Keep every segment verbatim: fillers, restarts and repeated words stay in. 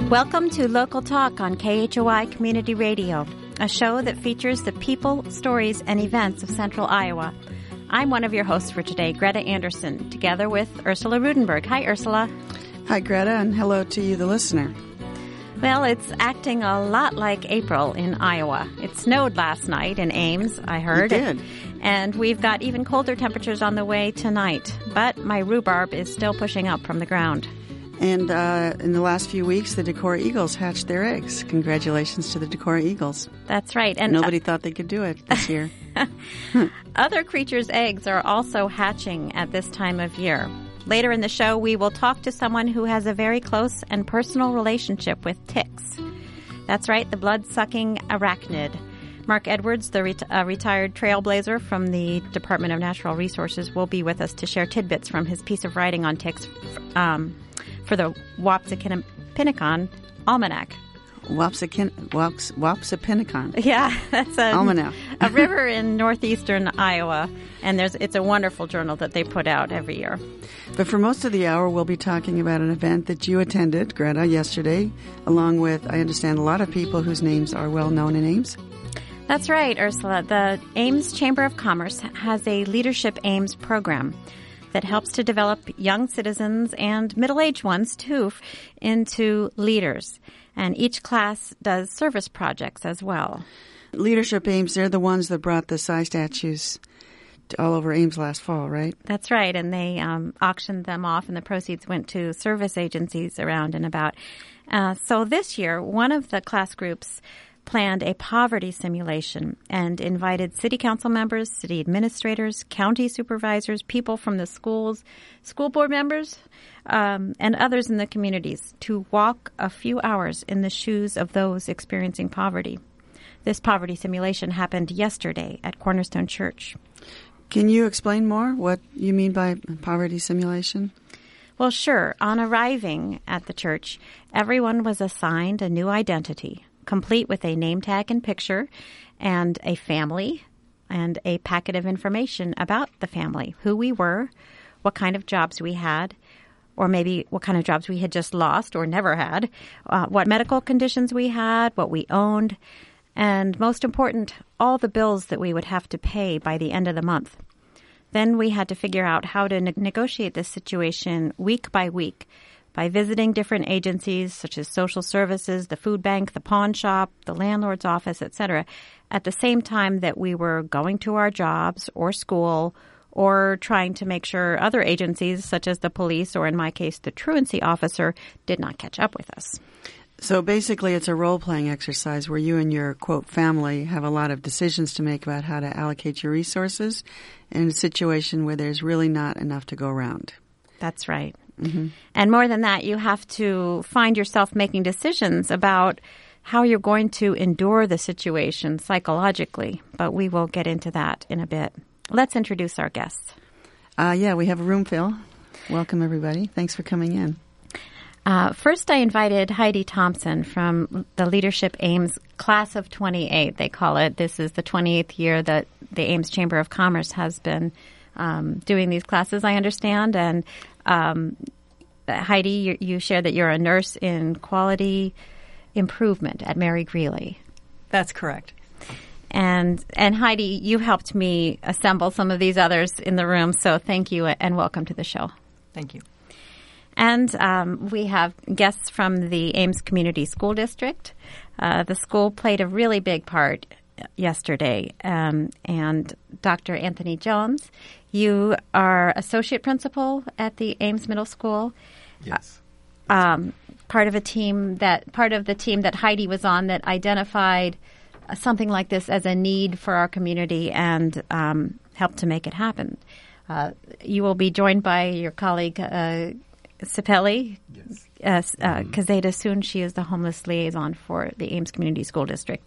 Welcome to Local Talk on K H O I Community Radio, a show that features the people, stories, and events of Central Iowa. I'm one of your hosts for today, Greta Anderson, together with Ursula Rudenberg. Hi, Ursula. Hi, Greta, and hello to you, the listener. Well, it's acting a lot like April in Iowa. It snowed last night in Ames, I heard. It did. And we've got even colder temperatures on the way tonight. But my rhubarb is still pushing up from the ground. And uh, in the last few weeks, the Decorah Eagles hatched their eggs. Congratulations to the Decorah Eagles. That's right. And nobody uh, thought they could do it this year. Other creatures' eggs are also hatching at this time of year. Later in the show, we will talk to someone who has a very close and personal relationship with ticks. That's right, the blood-sucking arachnid. Mark Edwards, the ret- uh, retired trailblazer from the Department of Natural Resources, will be with us to share tidbits from his piece of writing on ticks um, for the Wapsipinicon Almanac. Wapsikin, Waps, Wapsipinicon. Yeah, that's a, Almanac. a river in northeastern Iowa, and there's it's a wonderful journal that they put out every year. But for most of the hour, we'll be talking about an event that you attended, Greta, yesterday, along with, I understand, a lot of people whose names are well known in Ames. That's right, Ursula. The Ames Chamber of Commerce has a Leadership Ames program that helps to develop young citizens and middle-aged ones, too, into leaders. And each class does service projects as well. Leadership Ames, they're the ones that brought the Psy statues all over Ames last fall, right? That's right. And they um, auctioned them off, and the proceeds went to service agencies around and about. Uh, so this year, one of the class groups planned a poverty simulation and invited city council members, city administrators, county supervisors, people from the schools, school board members, um, and others in the communities to walk a few hours in the shoes of those experiencing poverty. This poverty simulation happened yesterday at Cornerstone Church. Can you explain more what you mean by poverty simulation? Well, sure. On arriving at the church, everyone was assigned a new identity, complete with a name tag and picture, and a family, and a packet of information about the family, who we were, what kind of jobs we had, or maybe what kind of jobs we had just lost or never had, uh, what medical conditions we had, what we owned, and most important, all the bills that we would have to pay by the end of the month. Then we had to figure out how to ne- negotiate this situation week by week, by visiting different agencies such as social services, the food bank, the pawn shop, the landlord's office, et cetera, at the same time that we were going to our jobs or school or trying to make sure other agencies such as the police or, in my case, the truancy officer did not catch up with us. So basically it's a role-playing exercise where you and your, quote, family have a lot of decisions to make about how to allocate your resources in a situation where there's really not enough to go around. That's right. Mm-hmm. And more than that, you have to find yourself making decisions about how you're going to endure the situation psychologically. But we will get into that in a bit. Let's introduce our guests. Uh, yeah, we have a room fill. Welcome, everybody. Thanks for coming in. Uh, first, I invited Heidi Thompson from the Leadership Ames Class of twenty-eight, they call it. This is the twenty-eighth year that the Ames Chamber of Commerce has been um, doing these classes, I understand. And um, Heidi, you, you shared that you're a nurse in quality improvement at Mary Greeley. That's correct. And and Heidi, you helped me assemble some of these others in the room, so thank you and welcome to the show. Thank you. And um, we have guests from the Ames Community School District. Uh, the school played a really big part yesterday. Um, and Doctor Anthony Jones, you are associate principal at the Ames Middle School. Yes. Uh, um, part of a team that part of the team that Heidi was on that identified uh, something like this as a need for our community and um, helped to make it happen. Uh, you will be joined by your colleague, uh, Sapelli, yes. uh, uh, Kazeda soon. She is the homeless liaison for the Ames Community School District.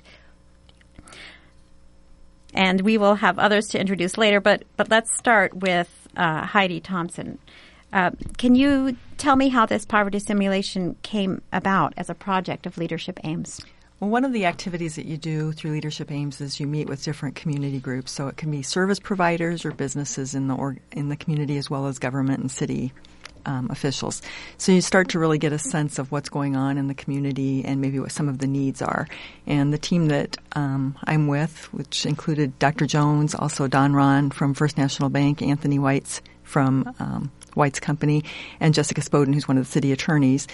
And we will have others to introduce later, but, but let's start with uh, Heidi Thompson. Uh, can you tell me how this poverty simulation came about as a project of Leadership Ames? Well, one of the activities that you do through Leadership Ames is you meet with different community groups. So it can be service providers or businesses in the org- in the community as well as government and city um, officials. So you start to really get a sense of what's going on in the community and maybe what some of the needs are. And the team that um, I'm with, which included Doctor Jones, also Don Ron from First National Bank, Anthony Whites from um, White's Company, and Jessica Spoden, who's one of the city attorneys,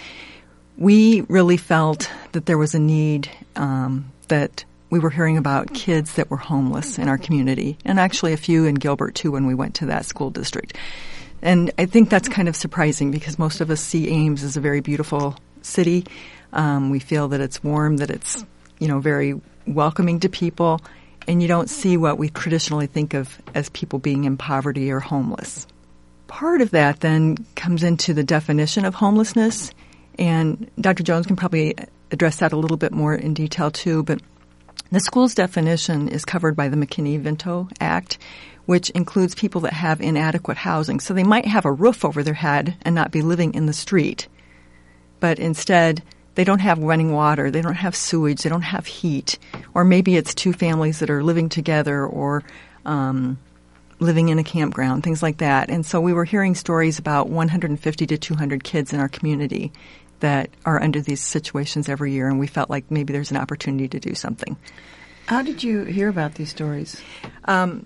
we really felt that there was a need um, that we were hearing about kids that were homeless in our community, and actually a few in Gilbert, too, when we went to that school district. And I think that's kind of surprising because most of us see Ames as a very beautiful city. Um, we feel that it's warm, that it's, you know, very welcoming to people, and you don't see what we traditionally think of as people being in poverty or homeless. Part of that then comes into the definition of homelessness, and Doctor Jones can probably address that a little bit more in detail, too, but the school's definition is covered by the McKinney-Vento Act, which includes people that have inadequate housing. So they might have a roof over their head and not be living in the street, but instead they don't have running water, they don't have sewage, they don't have heat, or maybe it's two families that are living together or um, living in a campground, things like that. And so we were hearing stories about one hundred fifty to two hundred kids in our community that are under these situations every year, and we felt like maybe there's an opportunity to do something. How did you hear about these stories? Um,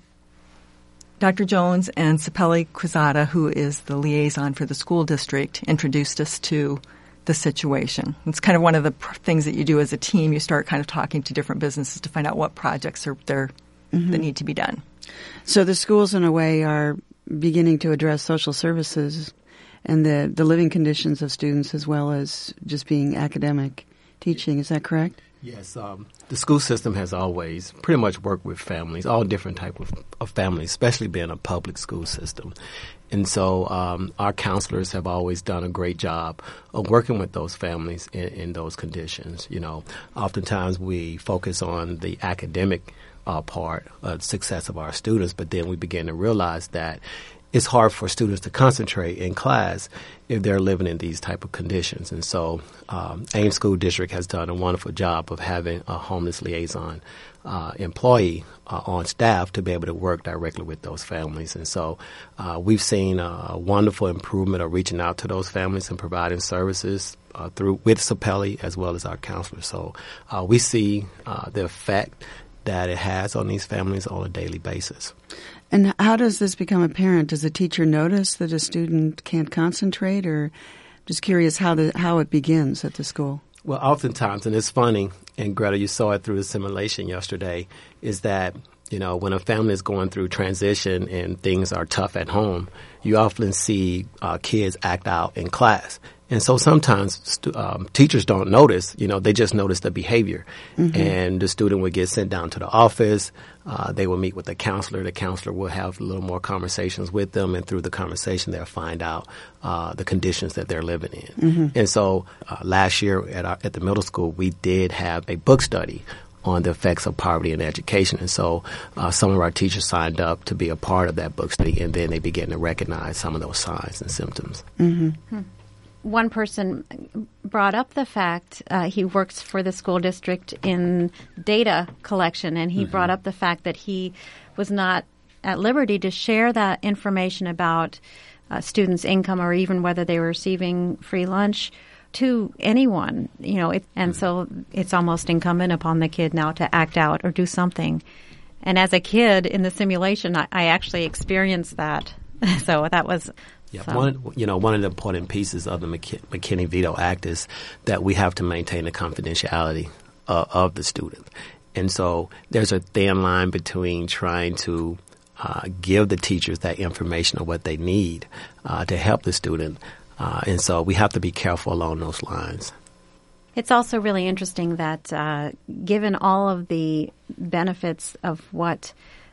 Doctor Jones and Sapelli Quezada, who is the liaison for the school district, introduced us to the situation. It's kind of one of the pr- things that you do as a team. You start kind of talking to different businesses to find out what projects are there mm-hmm. that need to be done. So the schools, in a way, are beginning to address social services and the, the living conditions of students as well as just being academic teaching. Is that correct? Yes. Um, the school system has always pretty much worked with families, all different types of, of families, especially being a public school system. And so um, our counselors have always done a great job of working with those families in, in those conditions. You know, oftentimes we focus on the academic uh, part of success of our students, but then we begin to realize that it's hard for students to concentrate in class if they're living in these type of conditions. And so um, Ames School District has done a wonderful job of having a homeless liaison uh, employee uh, on staff to be able to work directly with those families. And so uh, we've seen a wonderful improvement of reaching out to those families and providing services uh, through with Sapelli as well as our counselors. So uh, we see uh, the effect that it has on these families on a daily basis. And how does this become apparent? Does a teacher notice that a student can't concentrate, or just curious how the how it begins at the school? Well, oftentimes, and it's funny, and Greta, you saw it through the simulation yesterday, is that, you know, when a family is going through transition and things are tough at home, you often see uh, kids act out in class. And so sometimes stu- um, teachers don't notice, you know, they just notice the behavior. Mm-hmm. And the student would get sent down to the office. Uh, they will meet with the counselor. The counselor will have a little more conversations with them. And through the conversation, they'll find out uh, the conditions that they're living in. Mm-hmm. And so uh, last year at, our, at the middle school, we did have a book study on the effects of poverty in education. And so uh, some of our teachers signed up to be a part of that book study. And then they began to recognize some of those signs and symptoms. Mm-hmm. Hmm. One person brought up the fact uh, he works for the school district in data collection, and he mm-hmm. brought up the fact that he was not at liberty to share that information about uh, students' income or even whether they were receiving free lunch to anyone. You know, it, and so it's almost incumbent upon the kid now to act out or do something. And as a kid in the simulation, I, I actually experienced that. So that was. Yeah, so. one you know one of the important pieces of the McK- McKinney-Vento Act is that we have to maintain the confidentiality uh, of the student, and so there's a thin line between trying to uh, give the teachers that information of what they need uh, to help the student, uh, and so we have to be careful along those lines. It's also really interesting that uh, given all of the benefits of what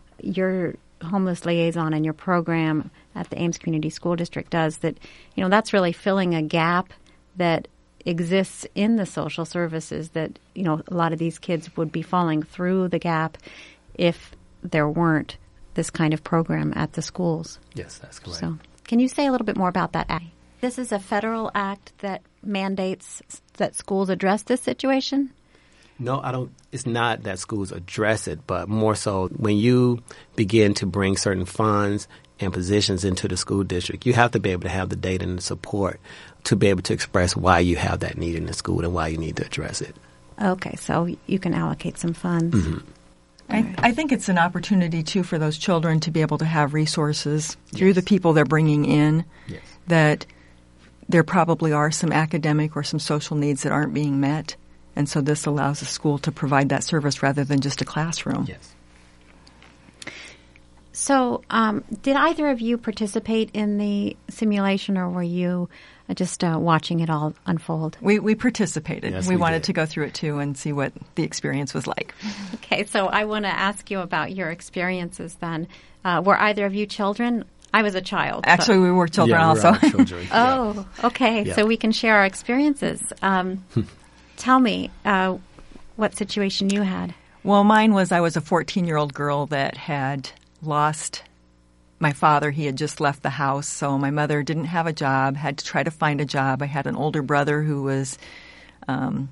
your homeless liaison and your program at the Ames Community School District does, that, you know, that's really filling a gap that exists in the social services that, you know, a lot of these kids would be falling through the gap if there weren't this kind of program at the schools. Yes, that's correct. So can you say a little bit more about that act? This is a federal act that mandates that schools address this situation? No, I don't. It's not that schools address it, but more so when you begin to bring certain funds and positions into the school district, you have to be able to have the data and the support to be able to express why you have that need in the school and why you need to address it. Okay, so you can allocate some funds. Mm-hmm. I, I think it's an opportunity, too, for those children to be able to have resources through yes. the people they're bringing in, yes. that there probably are some academic or some social needs that aren't being met. And so this allows the school to provide that service rather than just a classroom. Yes. So um, did either of you participate in the simulation, or were you just uh, watching it all unfold? We we participated. Yes, we, we wanted did. to go through it, too, and see what the experience was like. Okay, so I want to ask you about your experiences then. Uh, were either of you children? I was a child. Actually, so. we were children yeah, also. We were children. Oh, okay. Yeah. So we can share our experiences. Um, tell me uh, what situation you had. Well, mine was I was a fourteen-year-old girl that had lost my father. He had just left the house, so my mother didn't have a job, had to try to find a job. I had an older brother who was um,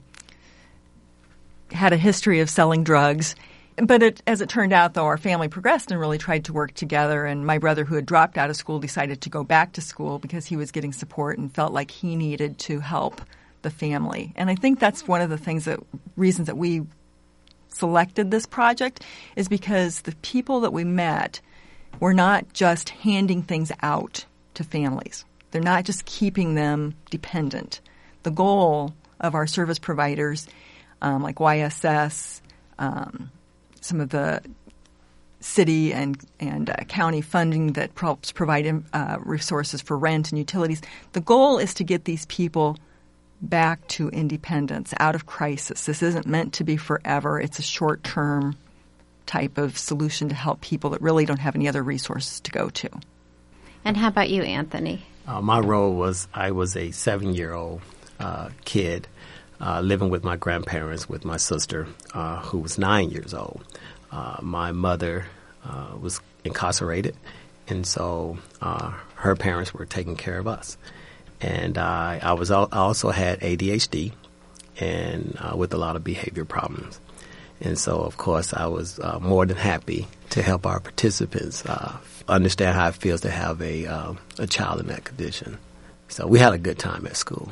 had a history of selling drugs. But it, as it turned out, though, our family progressed and really tried to work together. And my brother, who had dropped out of school, decided to go back to school because he was getting support and felt like he needed to help the family. And I think that's one of the things that reasons that we selected this project is because the people that we met were not just handing things out to families. They're not just keeping them dependent. The goal of our service providers, um, like Y S S, um, some of the city and and uh, county funding that helps provide uh, resources for rent and utilities. The goal is to get these people back to independence, out of crisis. This isn't meant to be forever. It's a short-term type of solution to help people that really don't have any other resources to go to. And how about you, Anthony? Uh, my role was I was a seven-year-old uh, kid uh, living with my grandparents with my sister, uh, who was nine years old. Uh, my mother uh, was incarcerated, and so uh, her parents were taking care of us. And uh, I was al- I also had A D H D and uh, with a lot of behavior problems. And so, of course, I was uh, more than happy to help our participants uh, understand how it feels to have a uh, a child in that condition. So we had a good time at school.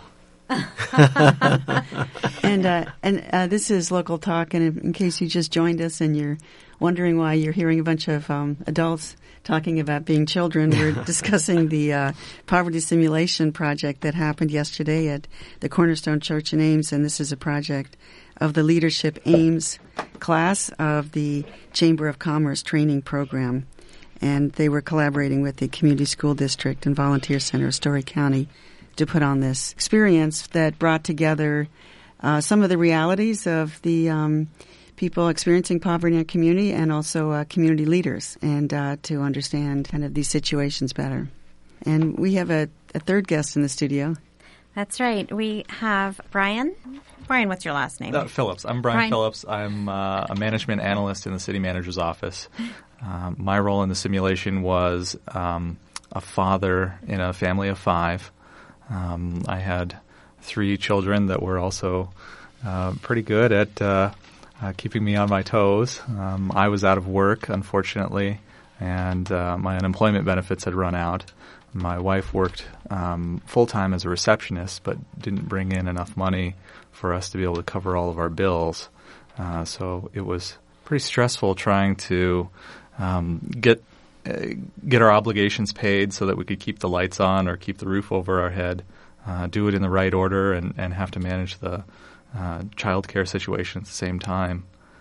and uh, and uh, this is Local Talk, and in, in case you just joined us and you're wondering why you're hearing a bunch of um, adults talking about being children, we're discussing the uh, poverty simulation project that happened yesterday at the Cornerstone Church in Ames, and this is a project of the Leadership Ames class of the Chamber of Commerce training program. And they were collaborating with the Community School District and Volunteer Center of Story County to put on this experience that brought together uh, some of the realities of the um, people experiencing poverty in our community and also uh, community leaders, and uh, to understand kind of these situations better. And we have a, a third guest in the studio. That's right. We have Brian. Brian, what's your last name? Uh, Phillips. I'm Brian, Brian. Phillips. I'm uh, a management analyst in the city manager's office. Um, my role in the simulation was um, a father in a family of five. Um, I had three children that were also uh, pretty good at uh, uh, keeping me on my toes. Um, I was out of work, unfortunately, and uh, my unemployment benefits had run out. My wife worked um, full-time as a receptionist, but didn't bring in enough money for us to be able to cover all of our bills. Uh, so it was pretty stressful trying to um, get uh, get our obligations paid so that we could keep the lights on or keep the roof over our head, uh, do it in the right order, and, and have to manage the uh, child care situation at the same time.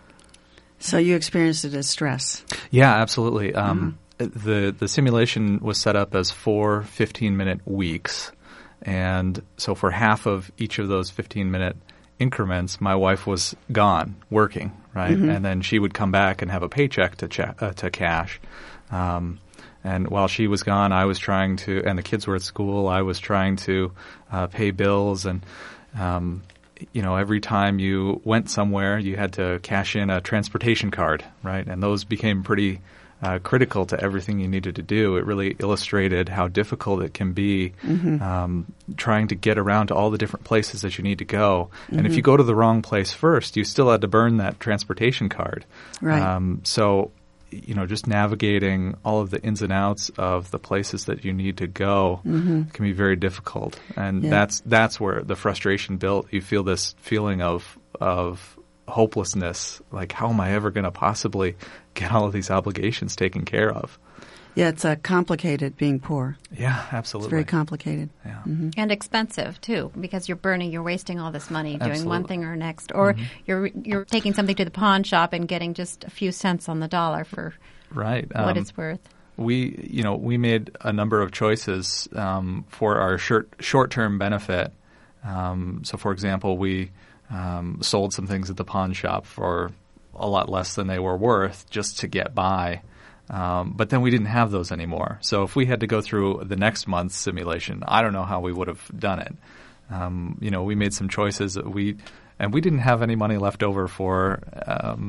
So you experienced it as stress. Yeah, absolutely. Um, mm-hmm. The the simulation was set up as four fifteen-minute weeks, and so for half of each of those fifteen-minute increments, my wife was gone working, right? Mm-hmm. And then she would come back and have a paycheck to cha- uh, to cash. Um, and while she was gone, I was trying to, and the kids were at school, I was trying to uh, pay bills. And, um, you know, every time you went somewhere, you had to cash in a transportation card, right? And those became pretty uh, critical to everything you needed to do. It really illustrated how difficult it can be mm-hmm. um, trying to get around to all the different places that you need to go. Mm-hmm. And if you go to the wrong place first, you still had to burn that transportation card. Right. Um, so, you know, just navigating all of the ins and outs of the places that you need to go mm-hmm. can be very difficult. And yeah. that's that's where the frustration built. You feel this feeling of of hopelessness, like how am I ever going to possibly get all of these obligations taken care of? Yeah, it's uh, complicated being poor. Yeah, absolutely. It's very complicated. Yeah. Mm-hmm. And expensive, too, because you're burning, you're wasting all this money doing absolutely. one thing or next. Or mm-hmm. you're you're taking something to the pawn shop and getting just a few cents on the dollar for right. what um, it's worth. We, you know, we made a number of choices um, for our short, short-term benefit. Um, so, for example, we um, sold some things at the pawn shop for a lot less than they were worth just to get by. Um, but then we didn't have those anymore. So if we had to go through the next month's simulation, I don't know how we would have done it. Um, you know, we made some choices that we, and we didn't have any money left over for um,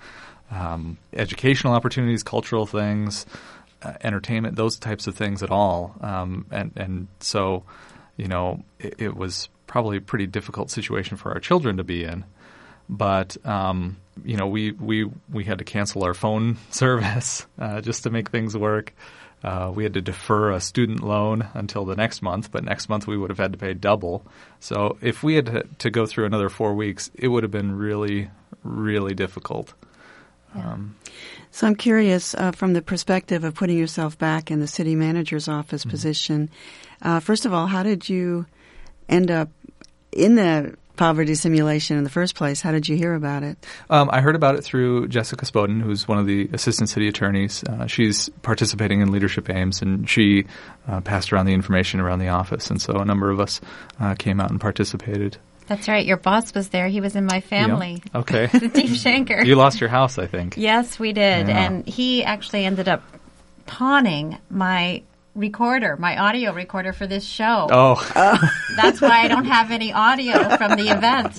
um, educational opportunities, cultural things, uh, entertainment, those types of things at all. Um, and, and so, you know, it, it was probably a pretty difficult situation for our children to be in. But, um, you know, we, we, we had to cancel our phone service uh, just to make things work. Uh, we had to defer a student loan until the next month, but next month we would have had to pay double. So if we had to, to go through another four weeks, it would have been really, really difficult. Yeah. Um, so I'm curious, uh, from the perspective of putting yourself back in the city manager's office mm-hmm. position, uh, first of all, how did you end up in the poverty simulation in the first place? How did you hear about it? Um, I heard about it through Jessica Spoden, who's one of the assistant city attorneys. Uh, she's participating in Leadership Aims, and she uh, passed around the information around the office. And so a number of us uh, came out and participated. That's right. Your boss was there. He was in my family. Yeah. Okay. Steve Shanker. You lost your house, I think. Yes, we did. Yeah. And he actually ended up pawning my recorder, my audio recorder for this show. Oh. Uh, That's why I don't have any audio from the event.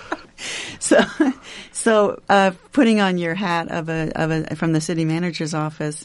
So, so uh, putting on your hat of a of a from the city manager's office,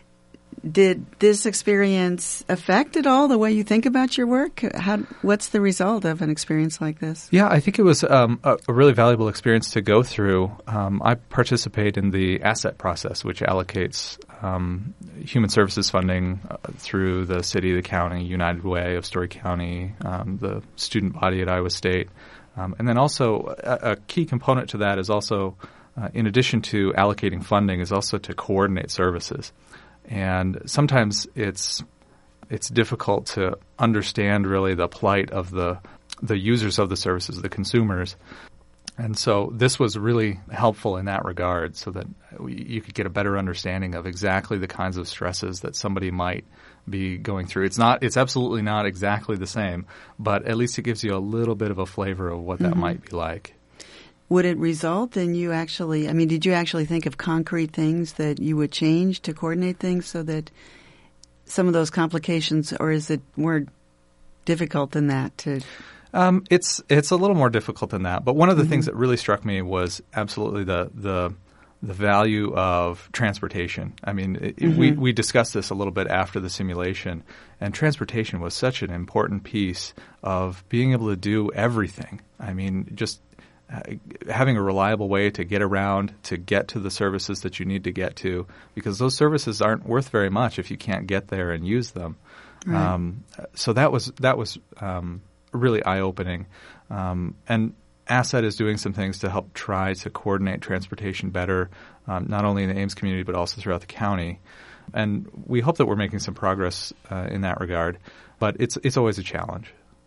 did this experience affect at all the way you think about your work? How, what's the result of an experience like this? Yeah, I think it was um, a, a really valuable experience to go through. Um, I participate in the asset process, which allocates um, human services funding uh, through the city, the county, United Way of Story County, um, the student body at Iowa State. Um, and then also a, a key component to that is also, uh, in addition to allocating funding, is also to coordinate services. And sometimes it's it's difficult to understand really the plight of the the users of the services, the consumers. And so this was really helpful in that regard, so that you could get a better understanding of exactly the kinds of stresses that somebody might be going through. It's not it's absolutely not exactly the same, but at least it gives you a little bit of a flavor of what that mm-hmm. might be like. Would it result in you actually, I mean, did you actually think of concrete things that you would change to coordinate things so that some of those complications, or is it more difficult than that to? Um, it's it's a little more difficult than that. But one of the mm-hmm. things that really struck me was absolutely the the the value of transportation. I mean, it, mm-hmm. we, we discussed this a little bit after the simulation, and transportation was such an important piece of being able to do everything. I mean, just Uh, having a reliable way to get around, to get to the services that you need to get to, because those services aren't worth very much if you can't get there and use them. Right. Um, so that was that was um, really eye-opening. Um, and Asset is doing some things to help try to coordinate transportation better, um, not only in the Ames community but also throughout the county. And we hope that we're making some progress uh, in that regard. But it's it's always a challenge.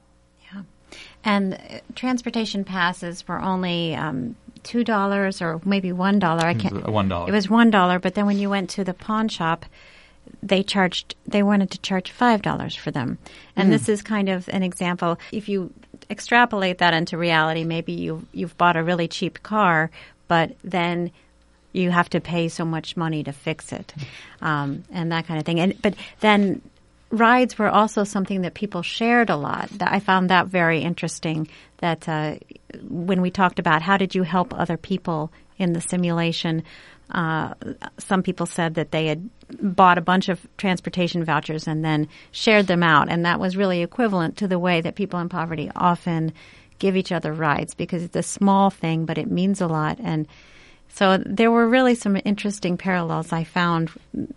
And transportation passes were only um, two dollars or maybe one dollar. I can't. One dollar. It was one dollar. But then when you went to the pawn shop, they charged. They wanted to charge five dollars for them. And mm. this is kind of an example. If you extrapolate that into reality, maybe you you've bought a really cheap car, but then you have to pay so much money to fix it, um, and that kind of thing. And but then. Rides were also something that people shared a lot. I found that very interesting, that uh, when we talked about how did you help other people in the simulation, Uh, some people said that they had bought a bunch of transportation vouchers and then shared them out, and that was really equivalent to the way that people in poverty often give each other rides, because it's a small thing, but it means a lot. And so there were really some interesting parallels I found,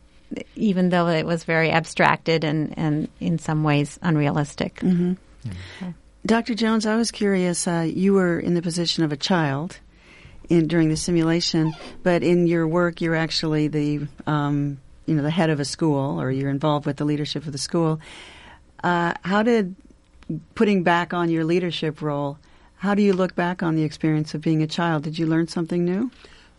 even though it was very abstracted and, and in some ways unrealistic. Mm-hmm. Mm-hmm. Doctor Jones, I was curious, uh, you were in the position of a child in during the simulation, but in your work you're actually the um, you know the head of a school, or you're involved with the leadership of the school. Uh, how did, putting back on your leadership role, how do you look back on the experience of being a child? Did you learn something new?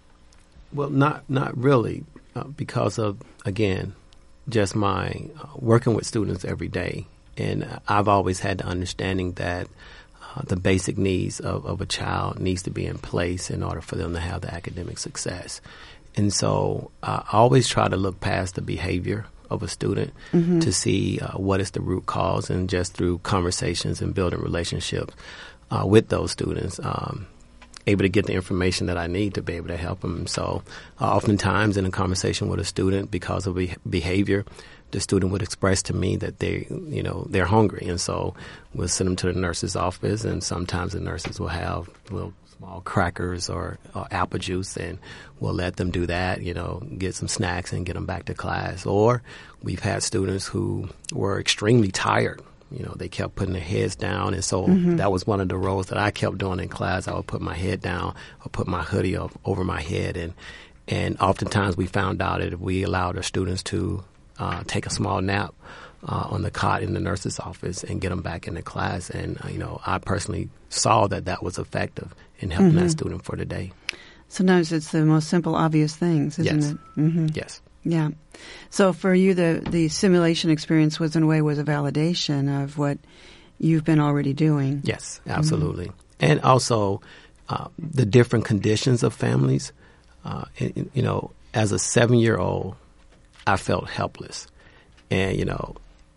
Well, not not really, uh, because of, again, just my uh, working with students every day. And I've always had the understanding that uh, the basic needs of, of a child needs to be in place in order for them to have the academic success. And so uh, I always try to look past the behavior of a student mm-hmm. to see uh, what is the root cause, and just through conversations and building relationships uh, with those students, um, able to get the information that I need to be able to help them. So uh, oftentimes in a conversation with a student, because of be- behavior, the student would express to me that they, you know, they're hungry. And so we'll send them to the nurse's office, and sometimes the nurses will have little small crackers or, or apple juice, and we'll let them do that, you know, get some snacks and get them back to class. Or we've had students who were extremely tired. You know, they kept putting their heads down, and so mm-hmm. that was one of the roles that I kept doing in class. I would put my head down or put my hoodie up over my head, and and oftentimes we found out that if we allowed our students to uh, take a small nap uh, on the cot in the nurse's office and get them back into class, and uh, you know, I personally saw that that was effective in helping mm-hmm. that student for the day. Sometimes it's the most simple, obvious things, isn't yes. it? Mm-hmm. Yes. Yeah. So for you, the, the simulation experience was, in a way, was a validation of what you've been already doing. Yes, absolutely. Mm-hmm. And also uh, the different conditions of families. Uh, and, you know, as a seven-year-old, I felt helpless. And, you know,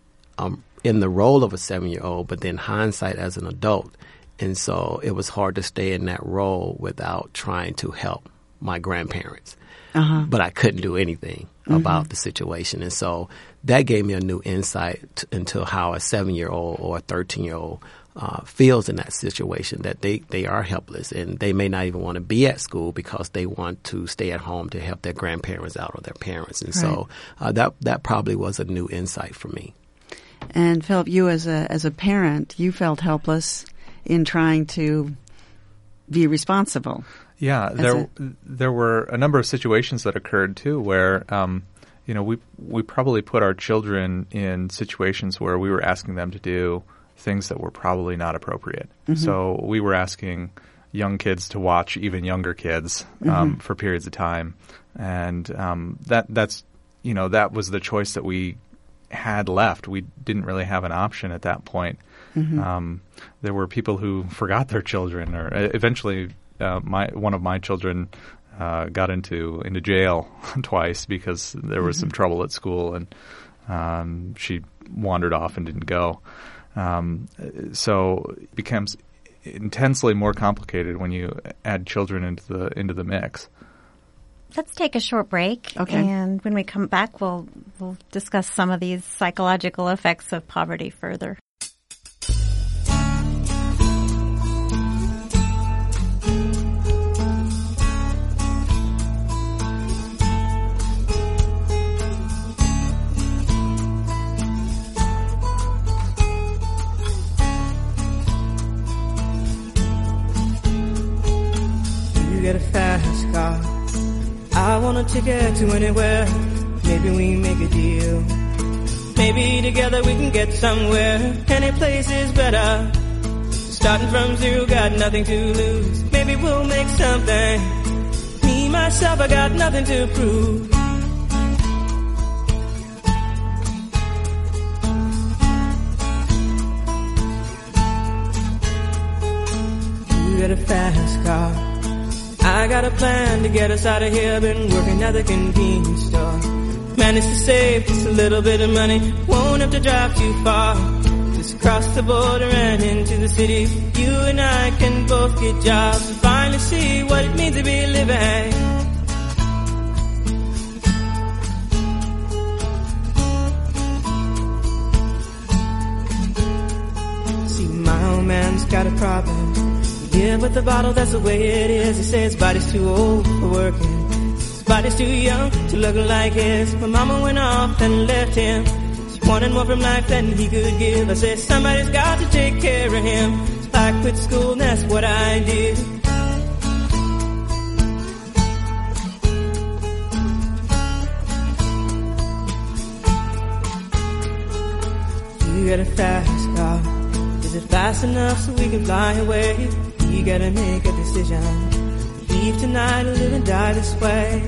I'm in the role of a seven-year-old, but then hindsight as an adult. And so it was hard to stay in that role without trying to help my grandparents. Uh-huh. But I couldn't do anything mm-hmm. about the situation. And so that gave me a new insight t- into how a seven-year-old or a thirteen-year-old uh, feels in that situation, that they, they are helpless, and they may not even want to be at school because they want to stay at home to help their grandparents out or their parents. And right. so uh, that that probably was a new insight for me. And Philip, you as a as a parent, you felt helpless in trying to be responsible. Yeah, there there were a number of situations that occurred too, where um, you know we we probably put our children in situations where we were asking them to do things that were probably not appropriate. Mm-hmm. So we were asking young kids to watch even younger kids um, mm-hmm. for periods of time, and um, that that's you know that was the choice that we had left. We didn't really have an option at that point. Mm-hmm. Um, there were people who forgot their children, or uh, eventually. Uh, my one of my children uh, got into into jail twice because there was mm-hmm. some trouble at school, and um, she wandered off and didn't go. Um, so it becomes intensely more complicated when you add children into the into the mix. Let's take a short break, okay. and when we come back, we'll we'll discuss some of these psychological effects of poverty further. Get a fast car. I want a ticket to anywhere. Maybe we make a deal. Maybe together we can get somewhere. Any place is better. Starting from zero, got nothing to lose. Maybe we'll make something. Me, myself, I got nothing to prove. You get a fast car. I got a plan to get us out of here. Been working at the convenience store. Managed to save just a little bit of money. Won't have to drive too far. Just cross the border and into the city. You and I can both get jobs and finally see what it means to be living. man's got a problem. Yeah, but the bottle, that's the way it is. He says his body's too old for working. His body's too young to look like his. My mama went off and left him. She wanted more from life than he could give. I said, somebody's got to take care of him. So I quit school and that's what I did. You got a fast car. Is it fast enough so we can fly away? You gotta make a decision. Leave tonight or live and die this way.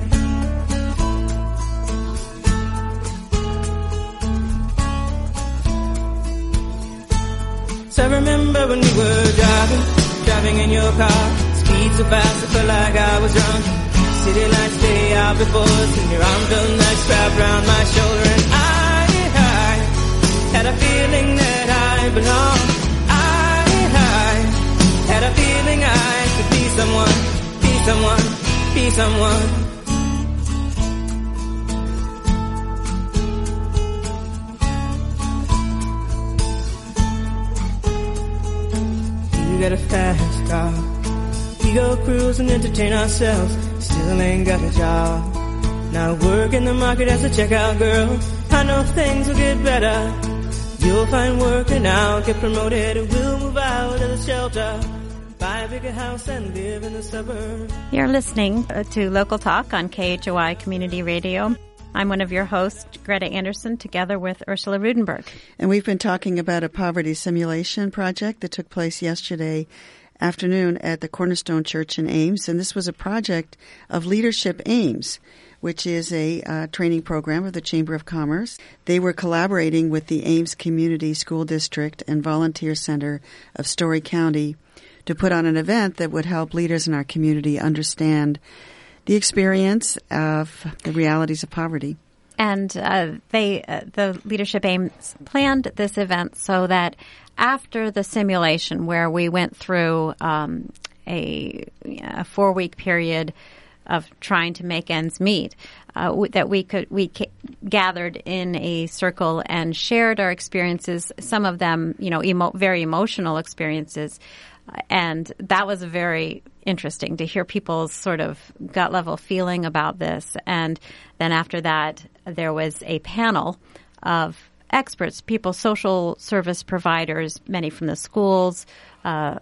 So I remember when we were driving, driving in your car. Speed so fast I felt like I was drunk. City lights day out before us, and your arm felt nice wrapped around my shoulder. And I, I had a feeling that I belonged. I, I had a feeling I could be someone, be someone, be someone. You got a fast car. We go cruise and entertain ourselves. Still ain't got a job. Now work in the market as a checkout girl. I know things will get better. You'll find work and I'll get promoted. And we'll move out of the shelter. Buy a bigger house and live in the suburbs. You're listening to Local Talk on K H O I Community Radio. I'm one of your hosts, Greta Anderson, together with Ursula Rudenberg. And we've been talking about a poverty simulation project that took place yesterday afternoon at the Cornerstone Church in Ames. And this was a project of Leadership Ames, which is a uh, training program of the Chamber of Commerce. They were collaborating with the Ames Community School District and Volunteer Center of Story County to put on an event that would help leaders in our community understand the experience of the realities of poverty. And uh, they, uh, the Leadership Ames planned this event so that after the simulation, where we went through um, a, a four-week period of trying to make ends meet, uh, w- that we could we ca- gathered in a circle and shared our experiences. Some of them, you know, emo- very emotional experiences. And that was very interesting to hear people's sort of gut level feeling about this. And then after that, there was a panel of experts, people, social service providers, many from the schools, uh,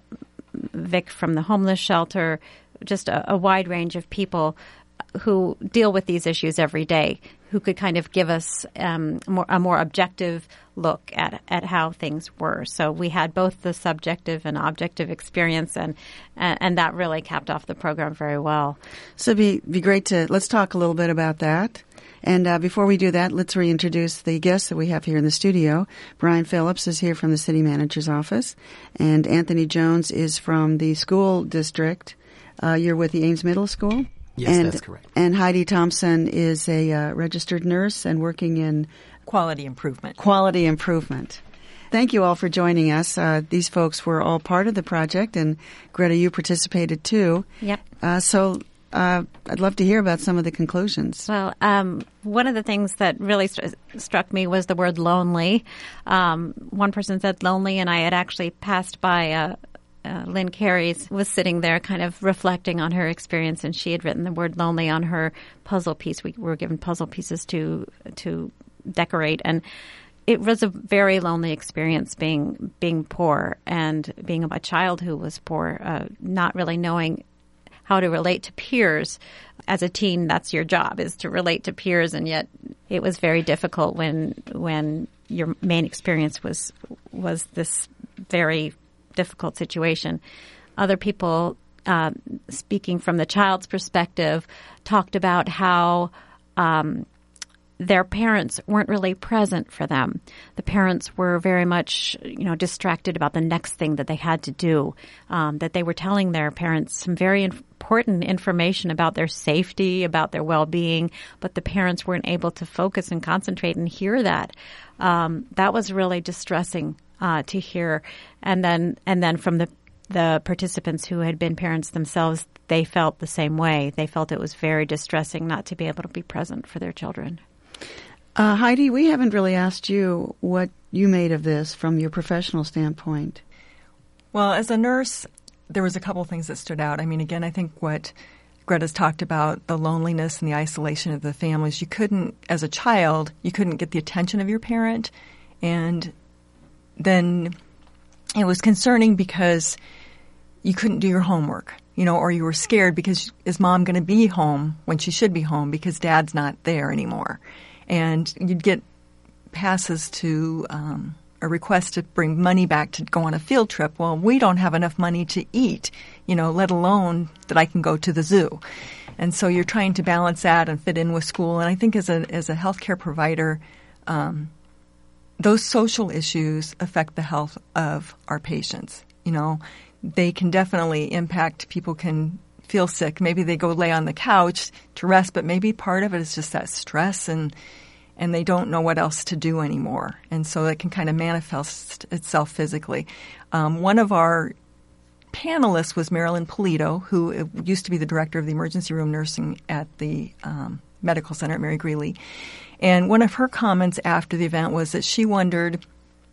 Vic from the homeless shelter, just a, a wide range of people who deal with these issues every day, who could kind of give us um, more, a more objective look at at how things were. So we had both the subjective and objective experience, and and, and that really capped off the program very well. So it'd be, be great to, let's talk a little bit about that. And uh, before we do that, let's reintroduce the guests that we have here in the studio. Brian Phillips is here from the city manager's office, and Anthony Jones is from the school district. Uh, you're with the Ames Middle School? Yes, and, that's correct. And Heidi Thompson is a uh, registered nurse and working in Quality improvement. Quality improvement. Thank you all for joining us. Uh, these folks were all part of the project, and Greta, you participated too. Yep. Uh, so uh, I'd love to hear about some of the conclusions. Well, um, one of the things that really st- struck me was the word lonely. Um, one person said lonely, and I had actually passed by a Uh, Lynn Carey's was sitting there kind of reflecting on her experience, and she had written the word lonely on her puzzle piece. We were given puzzle pieces to to decorate, and it was a very lonely experience being being poor and being a child who was poor, uh, not really knowing how to relate to peers. As a teen, that's your job, is to relate to peers, and yet it was very difficult when when your main experience was was this very difficult situation. Other people, uh, speaking from the child's perspective, talked about how um, their parents weren't really present for them. The parents were very much, you know, distracted about the next thing that they had to do, um, that they were telling their parents some very important information about their safety, about their well-being, but the parents weren't able to focus and concentrate and hear that. Um, that was really distressing Uh, to hear. And then and then from the the participants who had been parents themselves, they felt the same way. They felt it was very distressing not to be able to be present for their children. Uh, Heidi, we haven't really asked you what you made of this from your professional standpoint. Well, as a nurse, there was a couple of things that stood out. I mean, again, I think what Greta's talked about, the loneliness and the isolation of the families. You couldn't, as a child, you couldn't get the attention of your parent. And then it was concerning because you couldn't do your homework, you know, or you were scared because is mom going to be home when she should be home because dad's not there anymore. And you'd get passes to um, a request to bring money back to go on a field trip. Well, we don't have enough money to eat, you know, let alone that I can go to the zoo. And so you're trying to balance that and fit in with school. And I think as a as a healthcare provider, um, those social issues affect the health of our patients. You know, they can definitely impact. People can feel sick. Maybe they go lay on the couch to rest, but maybe part of it is just that stress and and they don't know what else to do anymore. And so it can kind of manifest itself physically. Um, one of our panelists was Marilyn Polito, who used to be the director of the emergency room nursing at the um, medical center at Mary Greeley. And one of her comments after the event was that she wondered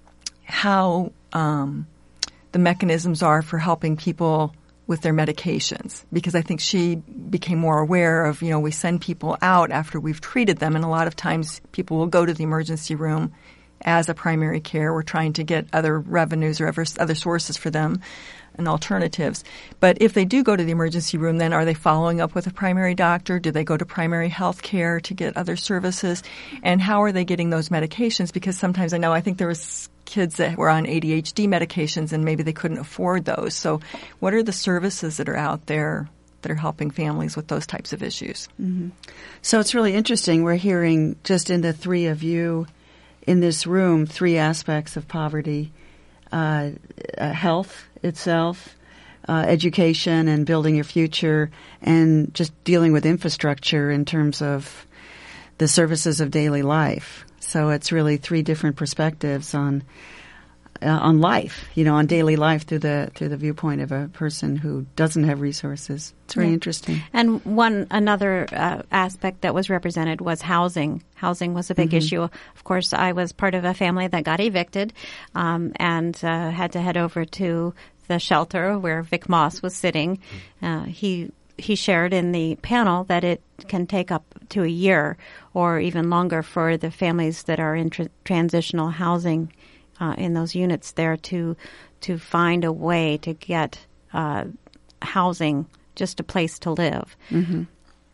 how um, the mechanisms are for helping people with their medications, because I think she became more aware of, you know, we send people out after we've treated them, and a lot of times people will go to the emergency room as a primary care. We're trying to get other revenues or other sources for them and alternatives. But if they do go to the emergency room, then are they following up with a primary doctor? Do they go to primary health care to get other services? And how are they getting those medications? Because sometimes I know, I think there was kids that were on A D H D medications and maybe they couldn't afford those. So what are the services that are out there that are helping families with those types of issues? Mm-hmm. So it's really interesting. We're hearing just in the three of you in this room, three aspects of poverty, uh, uh, health itself, uh, education and building your future, and just dealing with infrastructure in terms of the services of daily life. So it's really three different perspectives on uh, on life, you know, on daily life through the through the viewpoint of a person who doesn't have resources. It's very yeah. interesting. And one another uh, aspect that was represented was housing. Housing was a big mm-hmm. issue. Of course, I was part of a family that got evicted um, and uh, had to head over to the shelter where Vic Moss was sitting. Uh, he he shared in the panel that it can take up to a year or even longer for the families that are in tr- transitional housing uh, in those units there to to find a way to get uh, housing, just a place to live. Mm-hmm.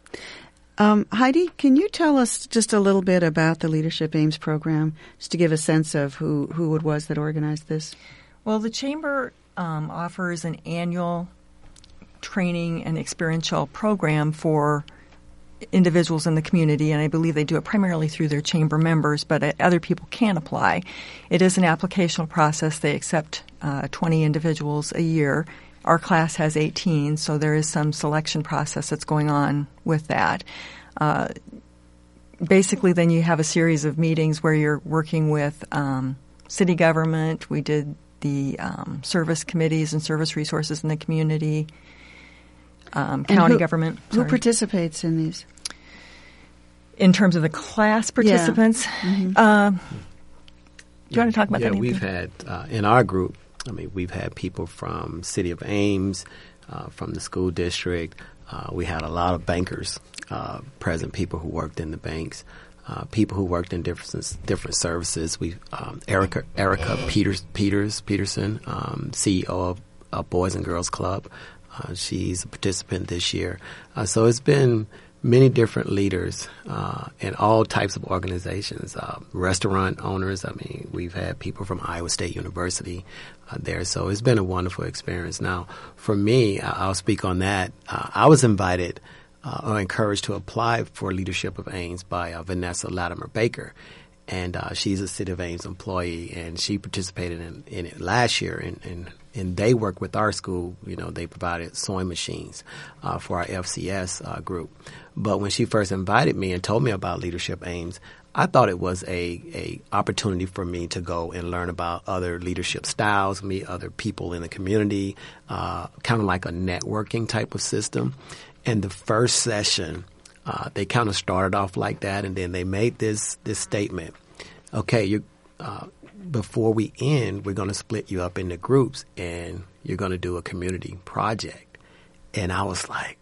Um, Heidi, can you tell us just a little bit about the Leadership Aims program, just to give a sense of who, who it was that organized this? Well, the Chamber um, offers an annual training and experiential program for individuals in the community, and I believe they do it primarily through their chamber members, but uh, other people can apply. It is an applicational process. They accept uh, twenty individuals a year. Our class has eighteen, so there is some selection process that's going on with that. Uh, basically, then you have a series of meetings where you're working with um, city government. We did the um, service committees and service resources in the community. Um, county who, government. Sorry. Who participates in these? In terms of the class participants? Yeah. Mm-hmm. Uh, do you want to talk about yeah, that? Yeah, we've had, uh, in our group, I mean, we've had people from City of Ames, uh, from the school district. Uh, we had a lot of bankers uh, present, people who worked in the banks, uh, people who worked in different different services. We um, Erica Erica Peters Peters Peterson, um, C E O of uh, Boys and Girls Club. Uh, she's a participant this year. Uh, so it's been many different leaders uh, in all types of organizations. Uh, restaurant owners, I mean, we've had people from Iowa State University uh, there. So it's been a wonderful experience. Now, for me, I'll speak on that. Uh, I was invited uh, or encouraged to apply for Leadership of Ames by uh, Vanessa Latimer Baker. And uh, she's a City of Ames employee, and she participated in, in it last year. And, and, and they work with our school. You know, they provided sewing machines uh, for our F C S uh, group. But when she first invited me and told me about Leadership Ames, I thought it was a, a opportunity for me to go and learn about other leadership styles, meet other people in the community, uh, kind of like a networking type of system. And the first session, Uh, they kind of started off like that, and then they made this this statement. Okay, you uh, before we end, we're going to split you up into groups, and you're going to do a community project. And I was like,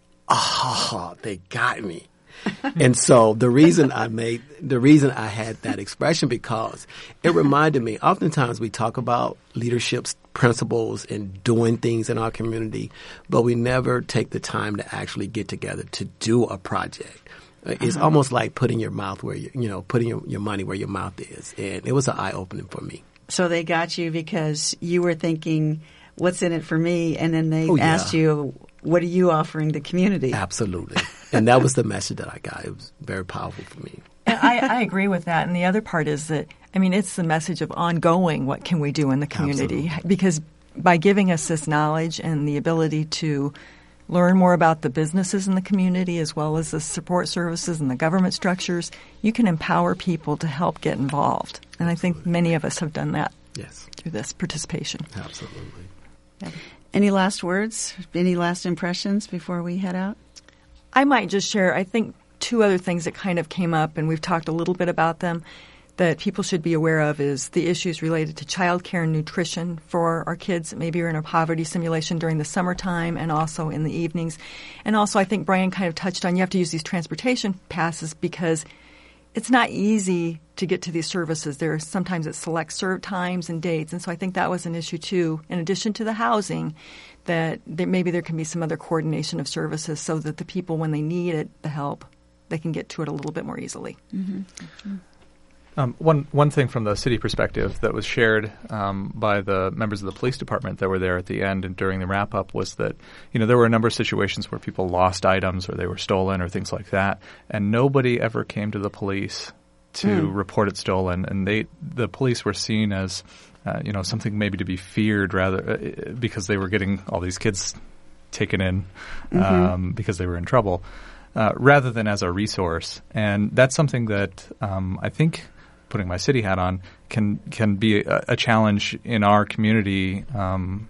oh, they got me. And so the reason I made, the reason I had that expression, because it reminded me, oftentimes we talk about leadership principles and doing things in our community, but we never take the time to actually get together to do a project. It's uh-huh. almost like putting your mouth where you, you know, putting your, your money where your mouth is. And it was an eye-opening for me. So they got you because you were thinking, what's in it for me? And then they oh, yeah. asked you, what are you offering the community? Absolutely. And that was the message that I got. It was very powerful for me. I, I agree with that. And the other part is that, I mean, it's the message of ongoing, what can we do in the community? Absolutely. Because by giving us this knowledge and the ability to learn more about the businesses in the community as well as the support services and the government structures, you can empower people to help get involved. And I think many of us have done that yes. through this participation. Absolutely. Yeah. Any last words? Any last impressions before we head out? I might just share, I think, two other things that kind of came up, and we've talked a little bit about them, that people should be aware of is the issues related to child care and nutrition for our kids. Maybe you're in a poverty simulation during the summertime and also in the evenings. And also I think Brian kind of touched on you have to use these transportation passes because it's not easy to get to these services. There are sometimes at select serve times and dates. And so I think that was an issue too, in addition to the housing, that there, maybe there can be some other coordination of services so that the people, when they need it, the help, they can get to it a little bit more easily. Mm-hmm. Mm-hmm. Um, one one thing from the city perspective that was shared um, by the members of the police department that were there at the end and during the wrap-up was that, you know, there were a number of situations where people lost items or they were stolen or things like that, and nobody ever came to the police to mm. report it stolen, and they the police were seen as, uh, you know, something maybe to be feared rather uh, because they were getting all these kids taken in um, mm-hmm. because they were in trouble, uh, rather than as a resource. And that's something that um, I think, putting my city hat on, can can be a, a challenge in our community um,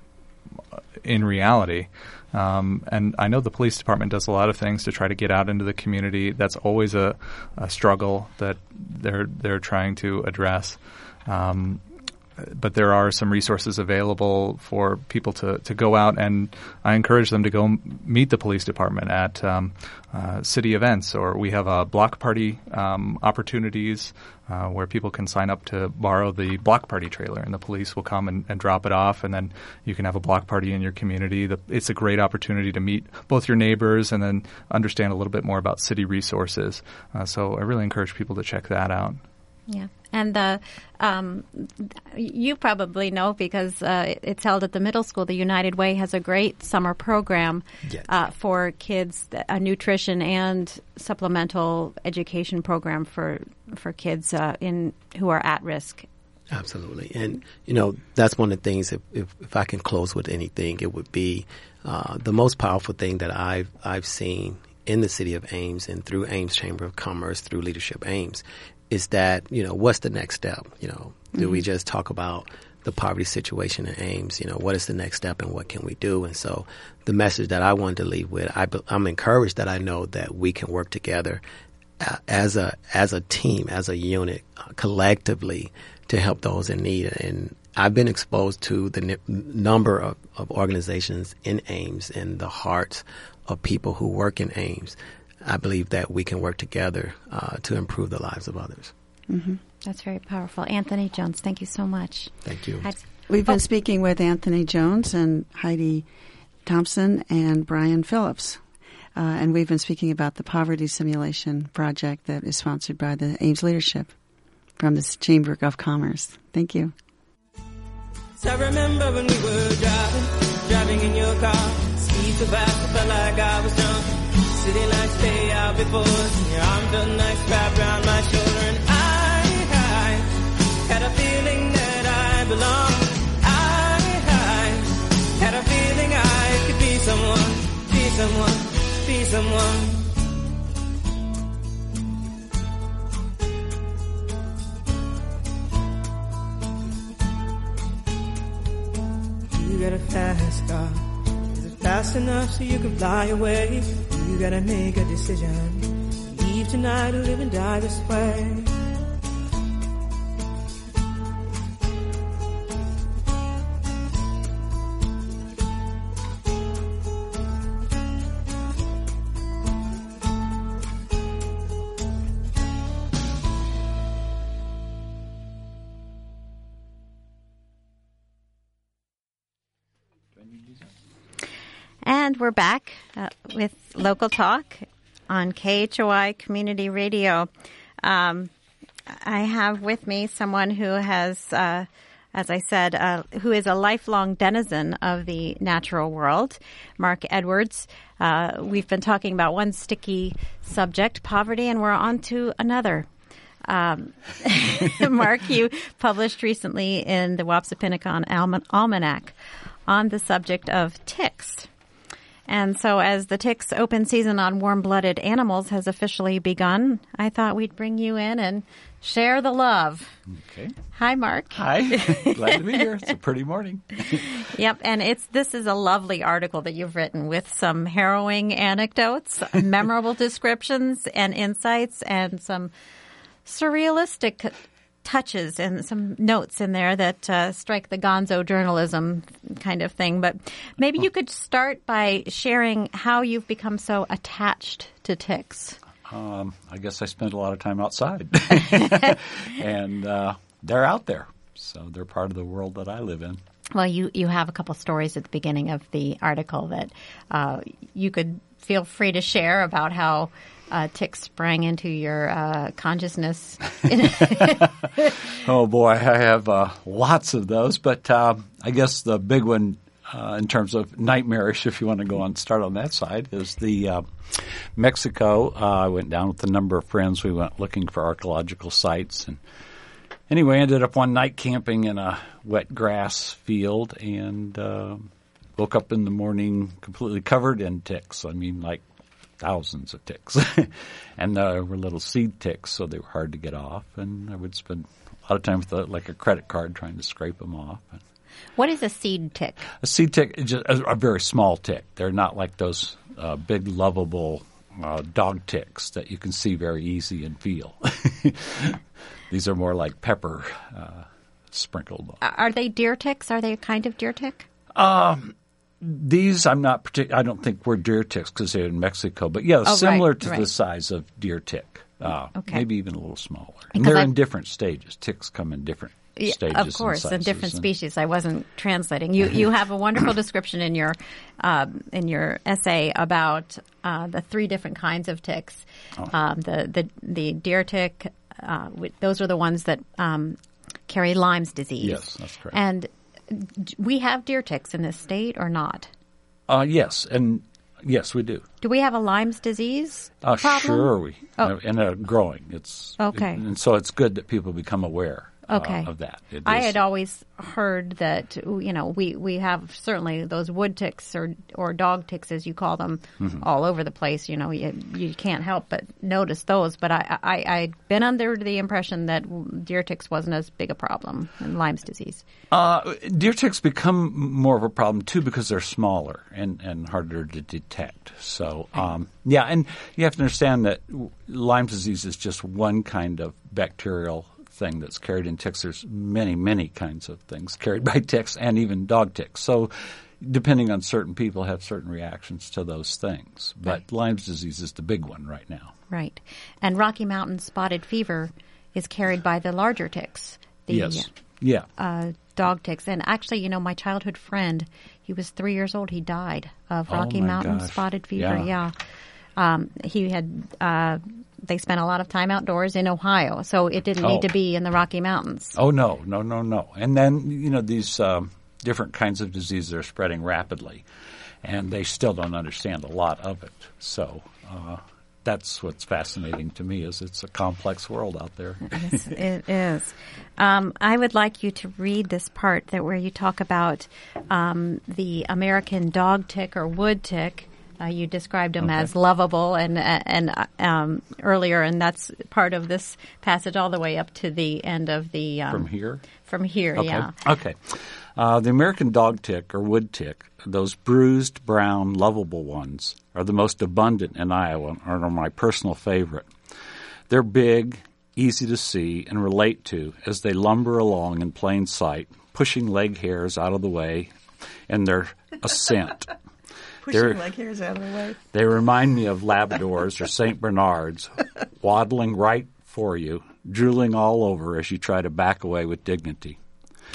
in reality. Um, and I know the police department does a lot of things to try to get out into the community. That's always a, a struggle that they're they're trying to address. Um, but there are some resources available for people to, to go out, and I encourage them to go m- meet the police department at um, uh, city events, or we have uh, block party um, opportunities uh, where people can sign up to borrow the block party trailer, and the police will come and, and drop it off, and then you can have a block party in your community. The, it's a great opportunity to meet both your neighbors and then understand a little bit more about city resources. Uh, so I really encourage people to check that out. Yeah. And the um, you probably know because uh, it's held at the middle school. The United Way has a great summer program yes. uh, for kids, a nutrition and supplemental education program for for kids uh, in who are at risk. Absolutely. And, you know, that's one of the things, if, if, if I can close with anything, it would be uh, the most powerful thing that I've, I've seen in the city of Ames and through Ames Chamber of Commerce, through Leadership Ames, is that, you know, what's the next step? You know, do mm-hmm. we just talk about the poverty situation in Ames? You know, what is the next step and what can we do? And so the message that I wanted to leave with, I, I'm encouraged that I know that we can work together uh, as a as a team, as a unit, uh, collectively to help those in need. And I've been exposed to the n- number of, of organizations in Ames and the hearts of people who work in Ames. I believe that we can work together uh, to improve the lives of others. Mm-hmm. That's very powerful. Anthony Jones, thank you so much. Thank you. I'd, We've oh. been speaking with Anthony Jones and Heidi Thompson and Brian Phillips. Uh, and we've been speaking about the Poverty Simulation Project that is sponsored by the Ames Leadership from the Chamber of Commerce. Thank you. So I remember when we were driving, driving in your car, speed so fast I felt like I was drunk. City lights stay out before us, and your arm felt nice wrapped around my shoulder, and I, I had a feeling that I belonged. I, I had a feeling I could be someone, be someone, be someone. You got a fast car. Is it fast enough so you can fly away? You gotta make a decision. Leave tonight or live and die this way. And we're back uh, with Local Talk on K H O I Community Radio. Um, I have with me someone who has, uh, as I said, uh, who is a lifelong denizen of the natural world, Mark Edwards. Uh, we've been talking about one sticky subject, poverty, and we're on to another. Um, Mark, you published recently in the Wapsipinicon Alman- Almanac on the subject of ticks. And so as the ticks open season on warm-blooded animals has officially begun, I thought we'd bring you in and share the love. Okay. Hi, Mark. Hi. Glad to be here. It's a pretty morning. Yep, and it's this is a lovely article that you've written with some harrowing anecdotes, memorable descriptions and insights, and some surrealistic touches and some notes in there that uh, strike the gonzo journalism kind of thing. But maybe you could start by sharing how you've become so attached to ticks. Um, I guess I spent a lot of time outside. And uh, they're out there. So they're part of the world that I live in. Well, you, you have a couple stories at the beginning of the article that uh, you could feel free to share about how Uh, ticks sprang into your uh, consciousness. Oh, boy, I have uh, lots of those. But uh, I guess the big one uh, in terms of nightmarish, if you want to go on start on that side, is the uh, Mexico. Uh, I went down with a number of friends. We went looking for archaeological sites. And anyway, ended up one night camping in a wet grass field and uh, woke up in the morning completely covered in ticks. I mean, like thousands of ticks. And uh, were little seed ticks, so they were hard to get off. And I would spend a lot of time with a, like a credit card trying to scrape them off. What is a seed tick? A seed tick is just a, a very small tick. They're not like those uh, big, lovable uh, dog ticks that you can see very easy and feel. These are more like pepper uh, sprinkled on. Are they deer ticks? Are they a kind of deer tick? Um. These I'm not partic- I don't think we're deer ticks because they're in Mexico, but yeah, Oh, similar right, to right. the size of deer tick, uh, Okay. maybe even a little smaller. And Because they're I've- in different stages. Ticks come in different Yeah, stages, of course, and, and sizes different and- species. I wasn't translating. You you have a wonderful description in your um, in your essay about uh, the three different kinds of ticks. Oh. Um, the the the deer tick. Uh, wi- those are the ones that um, carry Lyme's disease. Yes, that's correct. And d- we have deer ticks in this state or not? Uh, yes, and yes, we do. Do we have a Lyme's disease Uh, problem? sure, we Oh. uh, and uh, growing. It's Okay. and so it's good that people become aware uh, Okay. of that. It I is- had always heard that, you know, we, we have certainly those wood ticks or or dog ticks, as you call them, Mm-hmm. all over the place. You know, you, you can't help but notice those. But I, I, I'd been under the impression that deer ticks wasn't as big a problem in Lyme's disease. Uh, deer ticks become more of a problem, too, because they're smaller and, and harder to detect. So, um, yeah, and you have to understand that Lyme disease is just one kind of bacterial thing that's carried in ticks. There's many, many kinds of things carried by ticks and even dog ticks. So depending on certain people have certain reactions to those things. But Right. Lyme's disease is the big one right now. Right. And Rocky Mountain spotted fever is carried by the larger ticks. The, Yes. Yeah. uh, dog ticks. And actually, you know, my childhood friend, he was three years old. He died of Oh, Rocky my Mountain gosh. spotted fever. Yeah. Yeah. Um, he had, uh, they spent a lot of time outdoors in Ohio, so it didn't Oh. need to be in the Rocky Mountains. Oh, no, no, no, no. And then, you know, these um, different kinds of diseases are spreading rapidly, and they still don't understand a lot of it. So uh, that's what's fascinating to me is it's a complex world out there. Yes, it is. Um, I would like you to read this part that where you talk about um, the American dog tick or wood tick. Uh, you described them Okay. as lovable and and uh, um, earlier, and that's part of this passage all the way up to the end of the um, From here? From here, Okay. yeah. Okay. Uh, the American dog tick or wood tick, those bruised, brown, lovable ones, are the most abundant in Iowa and are my personal favorite. They're big, easy to see, and relate to as they lumber along in plain sight, pushing leg hairs out of the way in their ascent. Pushing They're- leg hairs out of the way. They remind me of Labradors or Saint Bernards, waddling right for you, drooling all over as you try to back away with dignity.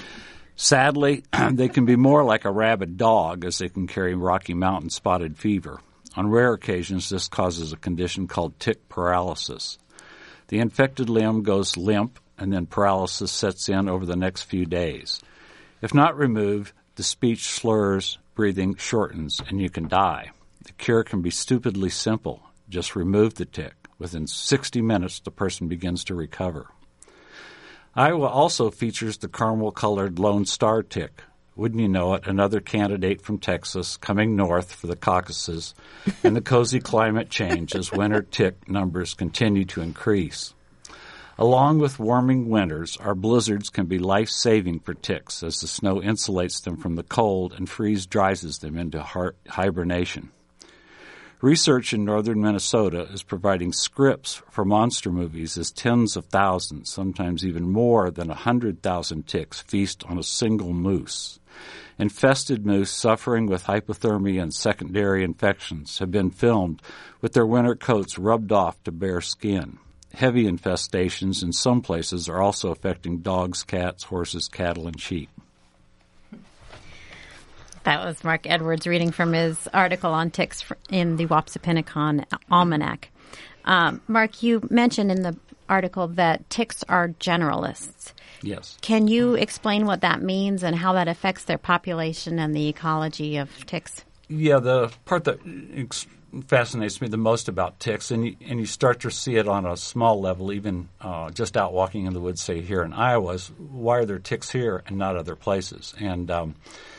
Sadly, they can be more like a rabid dog, as they can carry Rocky Mountain spotted fever. On rare occasions, this causes a condition called tick paralysis. The infected limb goes limp, and then paralysis sets in over the next few days. If not removed, the speech slurs, breathing shortens, and you can die. The cure can be stupidly simple. Just remove the tick. Within sixty minutes, the person begins to recover. Iowa also features the caramel-colored Lone Star tick. Wouldn't you know it, another candidate from Texas coming north for the caucuses and the cozy climate change as winter tick numbers continue to increase. Along with warming winters, our blizzards can be life-saving for ticks as the snow insulates them from the cold and freeze-dries them into hibernation. Research in northern Minnesota is providing scripts for monster movies as tens of thousands, sometimes even more than one hundred thousand ticks feast on a single moose. Infested moose suffering with hypothermia and secondary infections have been filmed with their winter coats rubbed off to bare skin. Heavy infestations in some places are also affecting dogs, cats, horses, cattle, and sheep. That was Mark Edwards reading from his article on ticks in the Wapsipinicon Almanac. Um, Mark, you mentioned in the article that ticks are generalists. Yes. Can you explain what that means and how that affects their population and the ecology of ticks? Yeah, the part that ex- fascinates me the most about ticks, and you, and you start to see it on a small level, even uh, just out walking in the woods, say here in Iowa, is why are there ticks here and not other places? And um,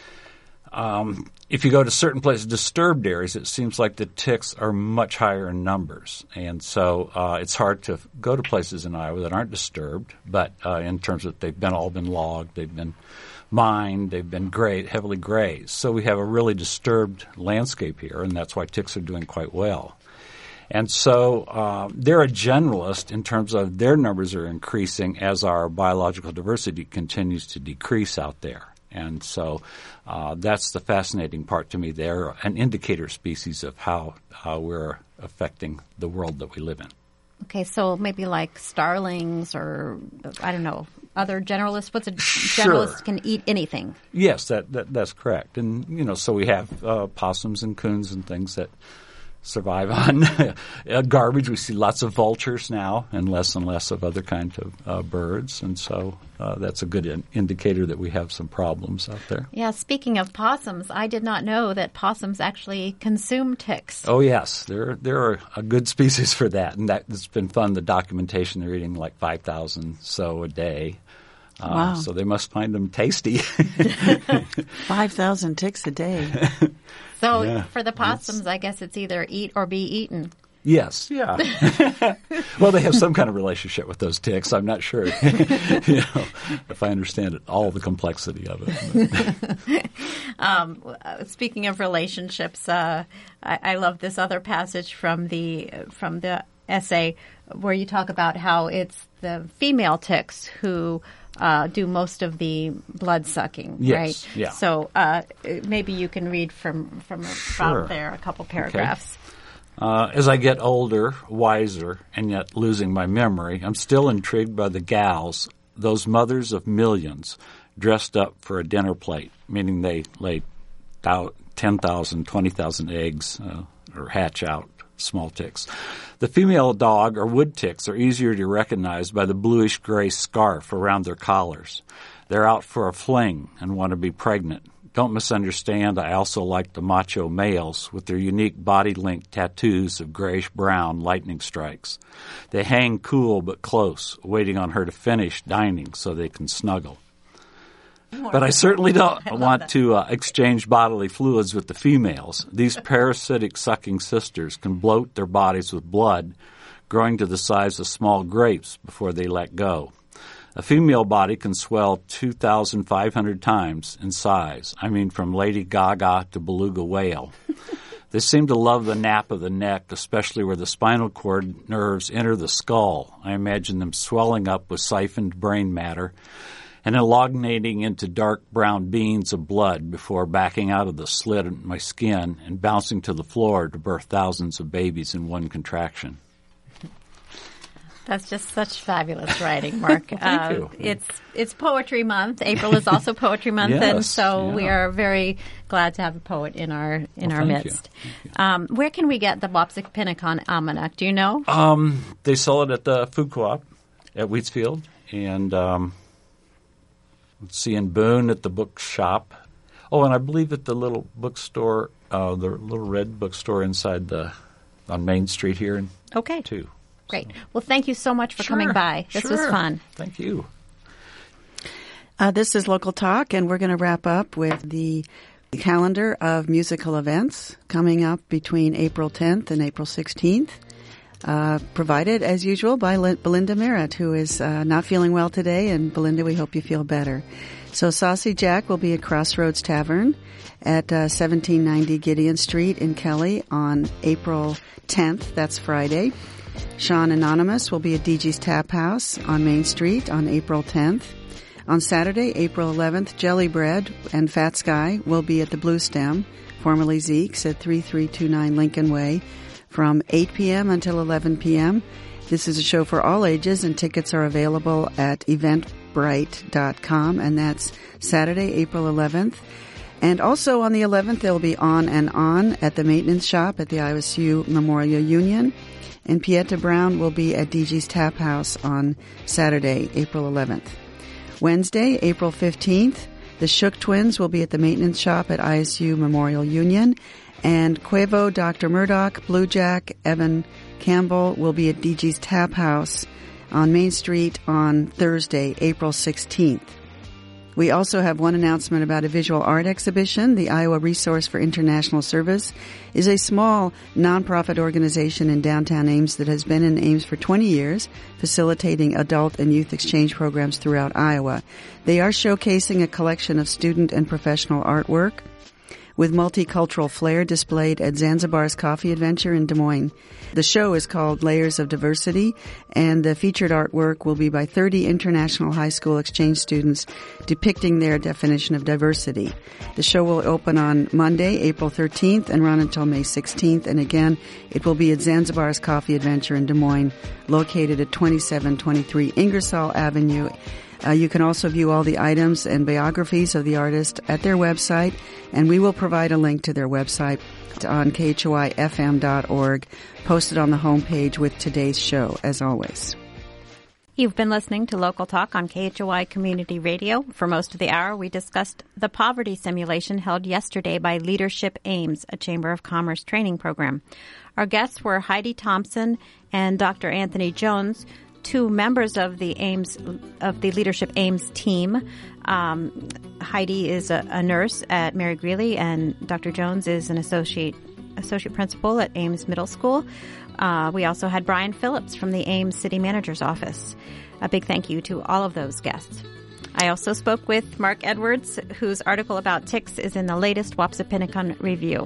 Um, if you go to certain places, disturbed areas, it seems like the ticks are much higher in numbers. And so uh, it's hard to go to places in Iowa that aren't disturbed, but uh, in terms of they've been all been logged, they've been mined, they've been grazed, heavily grazed. So we have a really disturbed landscape here, and that's why ticks are doing quite well. And so uh, they're a generalist in terms of their numbers are increasing as our biological diversity continues to decrease out there. And so uh, that's the fascinating part to me. They're an indicator species of how uh, we're affecting the world that we live in. Okay, so maybe like starlings or, I don't know, other generalists. What's a Sure. generalist can eat anything? Yes, that, that that's correct. And, you know, so we have uh, possums and coons and things that survive on uh, garbage. We see lots of vultures now and less and less of other kinds of uh, birds. And so uh, that's a good in- indicator that we have some problems out there. Yeah, speaking of possums, I did not know that possums actually consume ticks. Oh, yes. They're, they're a good species for that. And that, it's been fun, the documentation. They're eating like five thousand so a day. Uh, Wow. So they must find them tasty. five thousand ticks a day. So Yeah, for the possums, I guess it's either eat or be eaten. Yes, yeah. Well, they have some kind of relationship with those ticks. I'm not sure, you know, if I understand it, all the complexity of it. um, speaking of relationships, uh, I, I love this other passage from the from the essay where you talk about how it's the female ticks who uh, do most of the blood sucking, Yes, right? yeah. So uh, maybe you can read from from Sure. about there a couple paragraphs. Uh, as I get older, wiser, and yet losing my memory, I'm still intrigued by the gals, those mothers of millions, dressed up for a dinner plate, meaning they lay ten thousand, twenty thousand eggs uh, or hatch out small ticks. The female dog or wood ticks are easier to recognize by the bluish-gray scarf around their collars. They're out for a fling and want to be pregnant. Don't misunderstand, I also like the macho males with their unique body-linked tattoos of grayish-brown lightning strikes. They hang cool but close, waiting on her to finish dining so they can snuggle. But I certainly don't I want that. to uh, exchange bodily fluids with the females. These parasitic sucking sisters can bloat their bodies with blood, growing to the size of small grapes before they let go. A female body can swell two thousand five hundred times in size. I mean, from Lady Gaga to beluga whale. They seem to love the nape of the neck, especially where the spinal cord nerves enter the skull. I imagine them swelling up with siphoned brain matter and elongating into dark brown beans of blood before backing out of the slit in my skin and bouncing to the floor to birth thousands of babies in one contraction. That's just such fabulous writing, Mark. Well, thank uh, you. It's it's Poetry Month. April is also Poetry Month, Yes, and so yeah. we are very glad to have a poet in our in Well, our thank midst. you. Thank you. Um, where can we get the Wapsipinicon Almanac? Do you know? Um, they sell it at the food co-op at Wheatsfield, and um, let's see, in Boone at the bookshop. Oh, and I believe at the little bookstore, uh, the little red bookstore inside the on Main Street here, in, Okay, too. great. Well, thank you so much for Sure, coming by. This was sure. fun. Thank you. Uh, this is Local Talk, and we're going to wrap up with the calendar of musical events coming up between April tenth and April sixteenth, uh, provided, as usual, by Lin- Belinda Merritt, who is uh, not feeling well today. And, Belinda, we hope you feel better. So Saucy Jack will be at Crossroads Tavern at uh, seventeen ninety Gideon Street in Kelly on April tenth. That's Friday. Sean Anonymous will be at D G's Tap House on Main Street on April tenth. On Saturday, April eleventh, Jelly Bread and Fat Sky will be at the Blue Stem, formerly Zeke's, at thirty-three twenty-nine Lincoln Way from eight p.m. until eleven p.m. This is a show for all ages, and tickets are available at eventbrite dot com, and that's Saturday, April eleventh. And also on the eleventh, they'll be On and On at the Maintenance Shop at the I O S U Memorial Union. And Pieta Brown will be at D G's Tap House on Saturday, April eleventh. Wednesday, April fifteenth, the Shook Twins will be at the Maintenance Shop at I S U Memorial Union. And Quavo, Doctor Murdoch, Blue Jack, Evan Campbell will be at D G's Tap House on Main Street on Thursday, April sixteenth. We also have one announcement about a visual art exhibition. The Iowa Resource for International Service is a small nonprofit organization in downtown Ames that has been in Ames for twenty years, facilitating adult and youth exchange programs throughout Iowa. They are showcasing a collection of student and professional artwork with multicultural flair displayed at Zanzibar's Coffee Adventure in Des Moines. The show is called Layers of Diversity, and the featured artwork will be by thirty international high school exchange students depicting their definition of diversity. The show will open on Monday, April thirteenth, and run until May sixteenth, and again, it will be at Zanzibar's Coffee Adventure in Des Moines, located at twenty-seven twenty-three Ingersoll Avenue. Uh, you can also view all the items and biographies of the artist at their website, and we will provide a link to their website on K H O I F M dot org, posted on the homepage with today's show, as always. You've been listening to Local Talk on K H O I Community Radio. For most of the hour, we discussed the poverty simulation held yesterday by Leadership Ames, a Chamber of Commerce training program. Our guests were Heidi Thompson and Doctor Anthony Jones, two members of the Ames of the Leadership Ames team. Um, Heidi is a, a nurse at Mary Greeley, and Doctor Jones is an associate associate principal at Ames Middle School. Uh, we also had Brian Phillips from the Ames City Manager's Office. A big thank you to all of those guests. I also spoke with Mark Edwards, whose article about ticks is in the latest Wapsipinicon Review.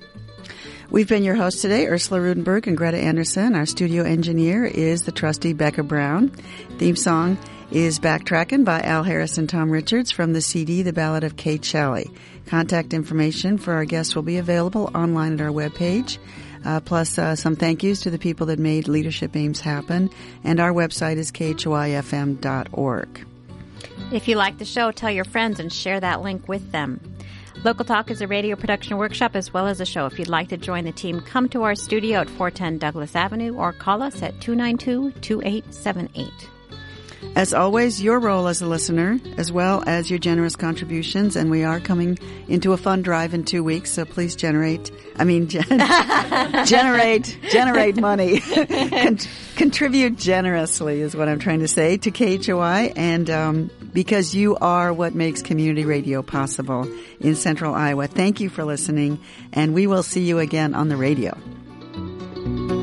We've been your hosts today, Ursula Rudenberg and Greta Anderson. Our studio engineer is the trusty Becca Brown. Theme song is Backtrackin' by Al Harris and Tom Richards from the C D The Ballad of Kate Shelley. Contact information for our guests will be available online at our webpage, uh, plus uh, some thank yous to the people that made Leadership Ames happen. And our website is K H O I F M dot org. If you like the show, tell your friends and share that link with them. Local Talk is a radio production workshop as well as a show. If you'd like to join the team, come to our studio at four ten Douglas Avenue or call us at two nine two, two eight seven eight. As always, your role as a listener, as well as your generous contributions, and we are coming into a fund drive in two weeks, so please generate, I mean, gen- generate, generate money. Con- contribute generously is what I'm trying to say to K H O I, and um, because you are what makes community radio possible in Central Iowa. Thank you for listening, and we will see you again on the radio.